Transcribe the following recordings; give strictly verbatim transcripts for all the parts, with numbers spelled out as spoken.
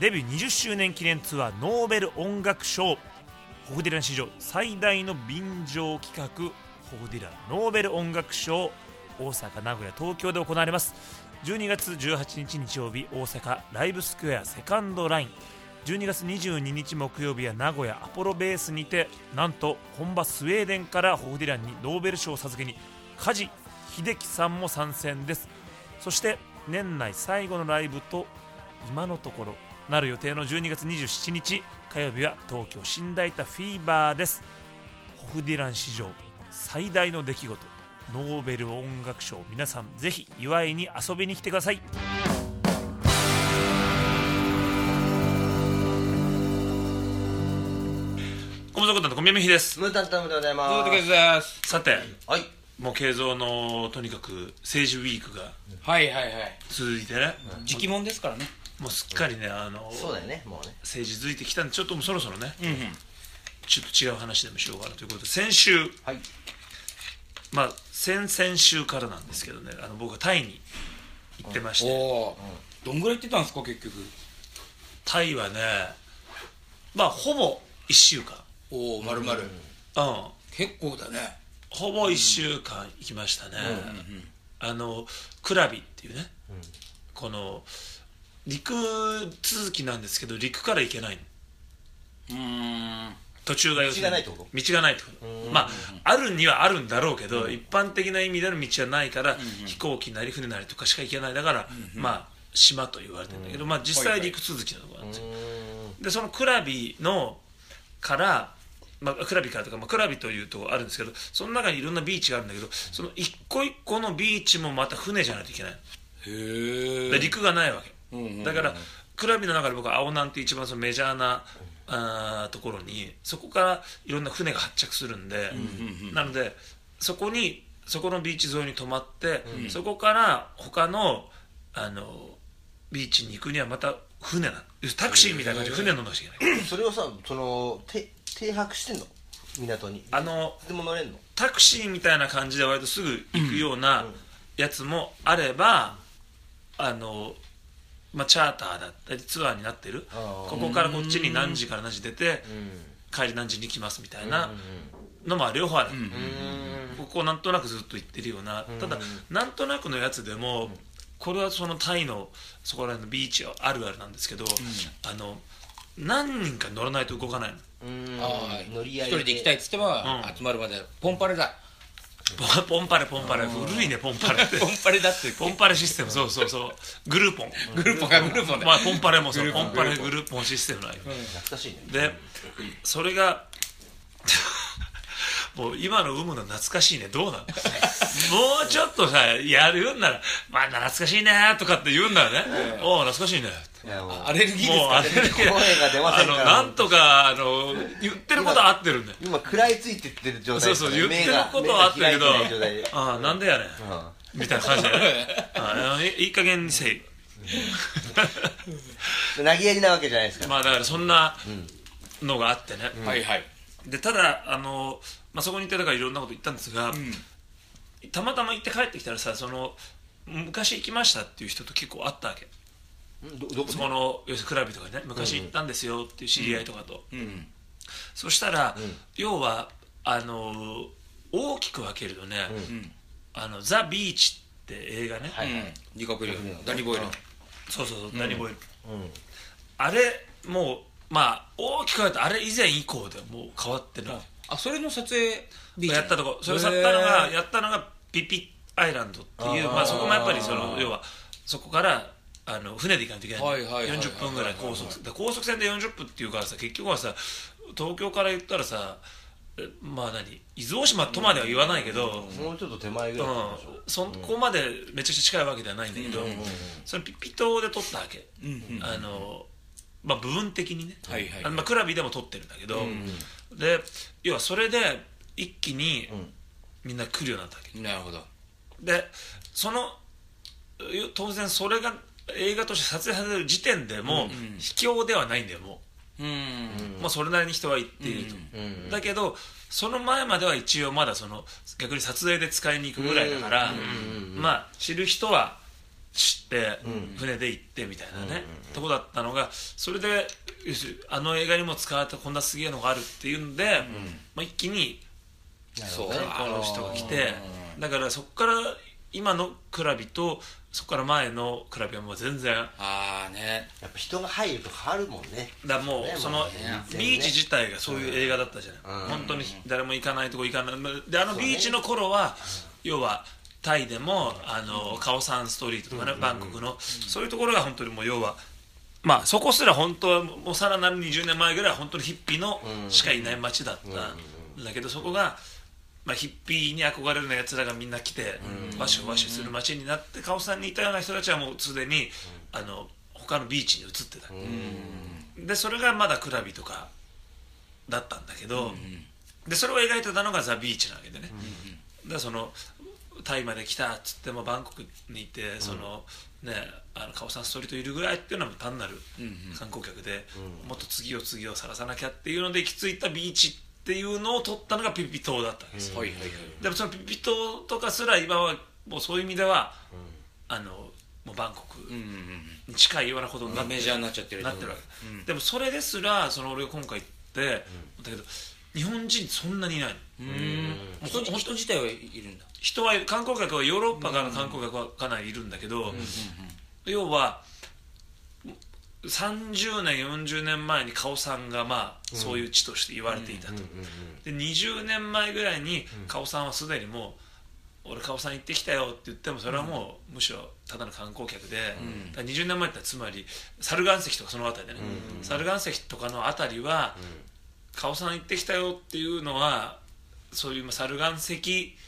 デビューにじゅっしゅうねん記念ツアーノーベル音楽賞、ホフディラン史上最大の便乗企画、ホフディランノーベル音楽賞、大阪、名古屋、東京で行われます。じゅうにがつじゅうはちにち日曜日、大阪ライブスクエアセカンドライン、じゅうにがつにじゅうににち木曜日は名古屋アポロベースにて、なんと本場スウェーデンからホフディランにノーベル賞を授けに梶秀樹さんも参戦です。そして年内最後のライブと今のところなる予定のじゅうにがつにじゅうしちにち火曜日は東京新大田フィーバーです。ホフディラン史上最大の出来事、ノーベル音楽賞、皆さんぜひ祝いに遊びに来てください。コムゾコタンと小宮美秀です。 ムータンタムでございます。 ずっとケズです。 さて、 はい、 もう慶三のとにかく政治ウィークがはいはいはい続いてね、 うん、時期もんですからね。 もうすっかりね、あのそうだよね、もうね政治続いてきたんで、ちょっともうそろそろね、 うんうん、 ちょっと違う話でもしようかなということで、先週、 はい、 まあ先々週からなんですけどね、あの僕はタイに行ってまして、 うんおうん、どんぐらい行ってたんですか結局。 タイはね、まあほぼいっしゅうかん。 おお、丸々、うん、 うん、 結構だね。 ほぼいっしゅうかん行きましたね、 うんうんうん、 あのクラビっていうね、 うん、 この陸続きなんですけど陸から行けないの。 うーん、 途中が道がないってこと？ 道がないってこと。まああるにはあるんだろうけど、うん、一般的な意味での道はないから、うんうん、飛行機なり船なりとかしか行けない。だから、うんうん、まあ島と言われてるんだけど、うん、まあ実際陸続きのところなんですよ、うん、でそのクラビのから、まあ、クラビからとか、まあ、クラビというところあるんですけど、その中にいろんなビーチがあるんだけど、その一個一個のビーチもまた船じゃないといけない。 へえ。 陸がないわけ、うんうんうん、だからクラビの中で僕は青南って一番そのメジャーなあところに、そこからいろんな船が発着するんで、うんうんうん、なのでそこにそこのビーチ沿いに泊まって、うん、そこから他のあのビーチに行くにはまた船なの。タクシーみたいな感じで船乗らなきゃいけない。 それをさ、そのて停泊してんの？港にあのでも乗れんの？ タクシーみたいな感じで割とすぐ行くようなやつもあれば、うん、あのまあ、チャーターだったりツアーになってる、ここからこっちに何時から何時出て、うん、帰り何時に来ますみたいなのも両方ある、うん、ここなんとなくずっと行ってるような、ただなんとなくのやつでも、これはそのタイのそこら辺のビーチはあるあるなんですけど、うん、あの何人か乗らないと動かないの。 うん、 あ乗り合いで一人で行きたいっつっても、うん、集まるまでポンパレだ。 ポンパレポンパレ、古いねポンパレってポンパレだってポンパレシステム、そうそうそう、グルーポングルーポンがグルーポンで、 まあ、ポンパレもそうポンパレグルーポンシステムなんよ、 うん、懐かしいね。 でそれがもう今の産むの懐かしいね、どうなのもうちょっとさやるんなら、まあ懐かしいねとかって言うんだよね、おお懐かしいね、 いやもうアレルギーですか、ね、 もうアレルギー、 声が出ませんから、 あのなんとかあの言ってることは合ってるんだよ。 今食らいついてってる状態、 そうそう言ってることは合ってるけど、ああなんでやねん、うん、みたいな感じで、ね、あいい加減にせい投げやりなわけじゃないですか。 まあだからそんなのがあってね、 うん、はいはい。 でただあの、まあ、そこに行ってだからいろんなこと言ったんですが、うん、たまたま行って帰ってきたらさ、その昔行きましたっていう人と結構会ったわけ。どどこそこの要するにクラブとかね、昔行ったんですよっていう知り合いとかと、うんうん、そしたら、うん、要はあの大きく分けるとね、うん、あのザ・ビーチって映画ね、 はいはい、ディカプリオ、ダニ・ボイル、 そうそうそう、うん、ダニ・ボイル、うん、あれもうまあ大きく分けるとあれ以前以降でもう変わってない。 あ、それの撮影ビーチやったとこ、それをやったのがやったのがピピアイランドっていう、まあ、そこもやっぱりその要はそこからあの船で行かないといけない、はいはいはいはい、よんじゅっぷんぐらい高速で高速船でよんじゅっぷんっていうからさ、結局はさ東京から言ったらさ、まあ何伊豆大島とまでは言わないけど、 うん、もうちょっと手前ぐらいでしょ、 うん、そこまでめちゃくちゃ近いわけではないんだけど、うんうんうん、そのピピ島で撮ったわけ、うんうんうん、あのまあ部分的にね、はいはいはい、まあ、クラビでも撮ってるんだけど、うんうん、で要はそれで一気にみんな来るようになったわけ、 うん、なるほど。 でその当然それが映画として撮影される時点でもう秘境ではないんだよ、もう、うん、もうそれなりに人は行っていると、うん、だけどその前までは一応まだその逆に撮影で使いに行くぐらいだから、うん、まあ知る人は知って、船で行ってみたいなね、とこだったのが、それであの映画にも使われたこんなすげえのがあるっていうんで、まあ、一気にそう観光の人が来て、だからそこから今のクラビとそこから前のクラビはもう全然、 ああね、 やっぱ人が入ると変わるもんね。 だもうそのビーチ自体がそういう映画だったじゃない、 うん、 本当に誰も行かないとこ行かないで、あのビーチの頃は要はタイでもあのカオサンストリートとかね、バンコクのそういうところが本当にもう要はまあそこすら本当はもうさらなるにじゅうねんまえぐらいは本当にヒッピーのしかいない街だったんだけど、そこがまあ、ヒッピーに憧れるようなやつらがみんな来てワシュワシュする街になって、カオさんにいたような人たちはもうすでにあの他のビーチに移ってた、でそれがまだクラビとかだったんだけど、でそれを描いてたのがザ・ビーチなわけでね、でそのタイまで来たっつってもバンコクにいて、そのねあのカオさんストリートいるぐらいっていうのは単なる観光客で、もっと次を次を探さなきゃっていうので行き着いたビーチっていうのを撮ったのがピピ島だったんです、うん、でもそのピピ島とかすら今はもうそういう意味では、うん、あのもうバンコクに近いようなことになって、 メジャーになっちゃってるなってるわけ、うん、でもそれですらその俺が今回行って、うん、だけど日本人そんなにいないの、 うん、人, 人自体はいるんだ。 人は観光客はヨーロッパからの観光客はかなりいるんだけど、うんうんうん、要はさんじゅうねんよんじゅうねんまえにカオさんがまあそういう地として言われていたと、でにじゅうねんまえぐらいにカオさんはすでにもう俺カオさん行ってきたよって言ってもそれはもうむしろただの観光客で、だからにじゅうねんまえってつまりサル岩石とかその辺りでね、サル岩石とかの辺りはカオさん行ってきたよっていうのはそういうサル岩石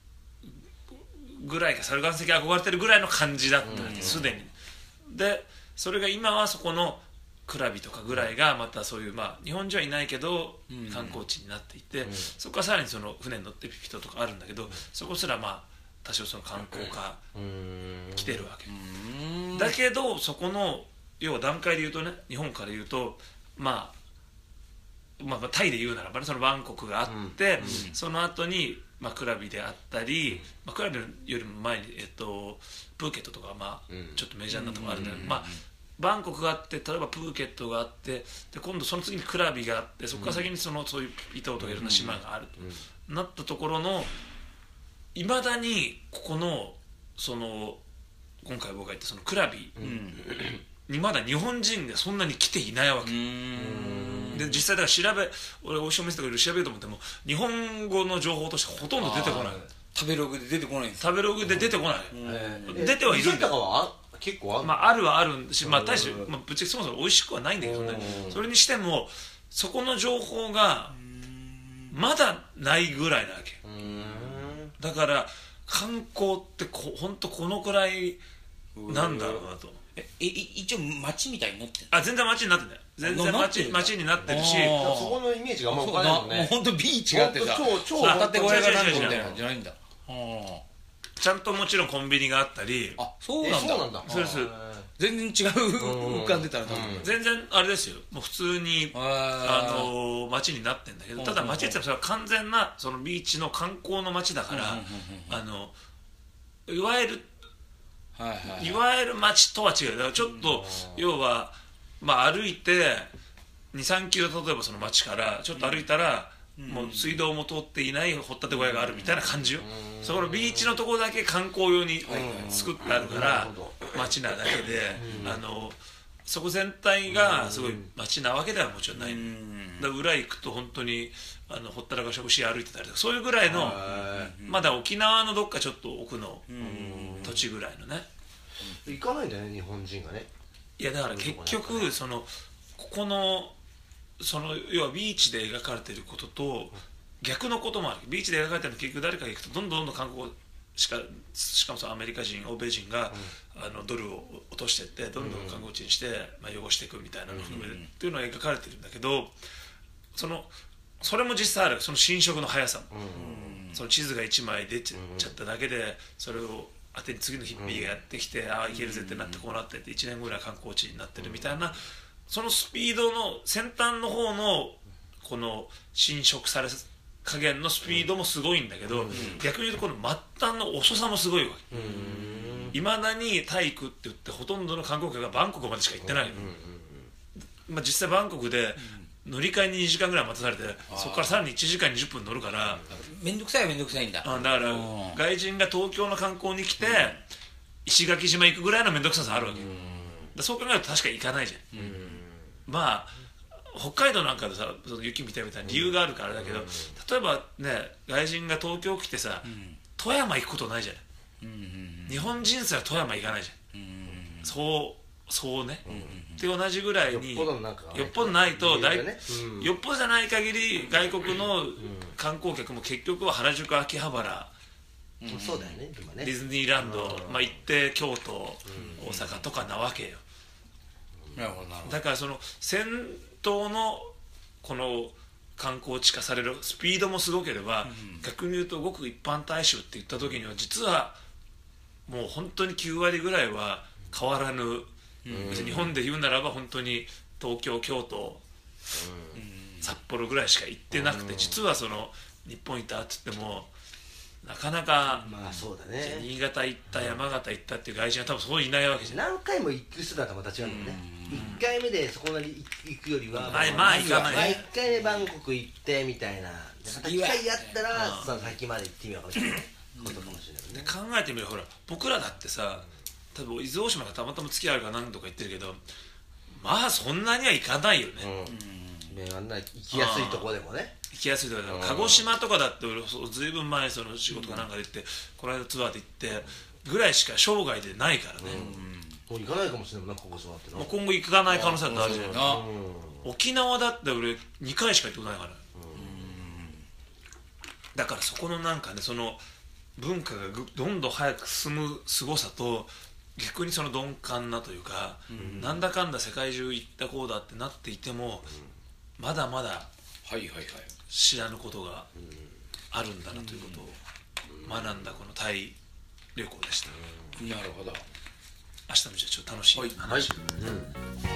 ぐらいか、サル岩石憧れてるぐらいの感じだったわけすでに。でそれが今はそこのクラビとかぐらいがまたそういう、まあ日本人はいないけど観光地になっていて、そこからさらにその船に乗ってピピ島とかあるんだけど、そこすらまあ多少その観光化来てるわけだけど、そこの要は段階で言うとね、日本から言うとまあまあタイで言うならばね、そのバンコクがあって、その後にまあクラビであったり、まあクラビよりも前にえっとプーケットとかまあちょっとメジャーなところあるんだけど、まあバンコクがあって、例えばプーケットがあって、で今度その次にクラビがあって、そこから先にそのそういうピトーとかいろんな島があるとなったところの、いまだにここのその今回僕が言ったそのクラビにまだ日本人がそんなに来ていないわけで、実際だから調べ俺おいしいお店とかいろいろ調べようと思っても日本語の情報としてほとんど出てこない。 食べログで出てこないんです。 食べログで出てこない、うん、出てはいるんだよ。 結構ある、 まあ、あるはあるし、まあ、大して、まあ、ぶっちゃけそもそも美味しくはないんだけどね、それにしてもそこの情報がまだないぐらいなわけ。だから観光ってこ本当このくらいなんだろうなと。 え一応街みたいになってる。 あ全然街になってない。全然街街になってるし、 そこのイメージがあんま分からないもんね。 もう本当ビーチがあってさ、 超片手小屋がなんとみたいなんじゃないんだ。 ちゃんともちろんコンビニがあったり。 あそうなんだ。 そうなんだ。 そうです。 全然違う浮かんでたら、うん、 全然あれですよ。もう普通にあの街になってんだけど、ただ街ってそれは完全なそのビーチの観光の街だから、あのいわゆるはいはいはい、いわゆる街とは違う。だからちょっと要は、まあ、歩いてにさんキロ例えばその街からちょっと歩いたら、うん、もう水道も通っていない掘ったて小屋があるみたいな感じよ。そこのビーチのところだけ観光用に作ってあるから街なだけで、あのそこ全体がすごい街なわけではもちろんない。だ裏行くと本当にあのほったらかし節歩いてたりとかそういうぐらいの、まだ沖縄のどっかちょっと奥の土地ぐらいのね。 行かないんだよね日本人がね。 いやだから結局そのここのその要はビーチで描かれていることと逆のこともある。ビーチで描かれているの結局誰かが行くとどんどんどんどん観光しかしかもそのアメリカ人欧米人が、うん、あのドルを落としていってどんどん観光地にして、まあ、汚していくみたいなのを含めて、うん、っていうのが描かれてるんだけど、そのそれも実際ある。その侵食の速さも、うん、その地図がいちまい出ちゃっただけでそれを当てに次のヒッピーがやってきて、うん、ああ行けるぜってなってこうなってっていちねんぐらい観光地になってるみたいな、そのスピードの先端の方のこの侵食され加減のスピードもすごいんだけど、うん、逆に言うとこの末端の遅さもすごいわけ。 いまだにタイ行くって言ってほとんどの観光客がバンコクまでしか行ってないの、まあ、実際バンコクで乗り換えににじかんぐらい待たされて、そこからさらにいちじかんにじゅっぷん乗るから、 めんどくさいはめんどくさいんだ。 あだから外人が東京の観光に来て石垣島行くぐらいのめんどくささあるわけ、だそう考えると確かに行かないじゃん、まあ北海道なんかでさその雪見たみたいな理由があるからだけど、例えばね外人が東京来てさ、富山行くことないじゃない、日本人すら富山行かないじゃん、そうそうね、で同じぐらいによっぽどなんかよっぽどないと大、 ねうん、 よっぽどじゃない限り外国の観光客も結局は原宿秋葉原、 うん、そうだよね今ねディズニーランド、まあ、行って京都、うん、大阪とかなわけよ、 なるほどなるほど。 だからその先頭のこの観光地化されるスピードもすごければ、うん、逆に言うとごく一般大衆って言った時には実はもう本当にきゅうわりぐらいは変わらぬ、うん、日本で言うならば本当に東京京都、うん、札幌ぐらいしか行ってなくて、うん、実はその日本行ったって言ってもなかなか、 まあそうだね、 新潟行った山形行ったっていう外人は多分そういないわけじゃん。 何回も行く姿もまた違うんだよね、うん、いっかいめでそこまで行くよりは、 まあ、まあ行かないね、 いっかいめバンコク行ってみたいな、またいっかいやったらその先まで行ってみようかもしれないことかもしれないね。 考えてみるほら僕らだってさ、多分伊豆大島がたまたま付き合いが何度か行ってるけど、まあそんなには行かないよね、 うん、あんな行きやすいとこでもね、 行きやすいとこでも鹿児島とかだって俺ずいぶん前その仕事かなんかで行って、うん、この間ツアーで行ってぐらいしか生涯でないからね、 うん、もう行かないかもしれないな鹿児島ってな、 もう今後行かない可能性があるじゃんな、うん、沖縄だって俺にかいしか行ってこないから、うん、だからそこのなんかねその文化がどんどん早く進む凄さと逆にその鈍感なというか、うん、なんだかんだ世界中行ったこうだってなっていても、うん、まだまだ知らぬことがあるんだなということを学んだこのタイ旅行でした、 うん、なるほど。 明日もじゃあちょっと楽しい話、はいはい、うん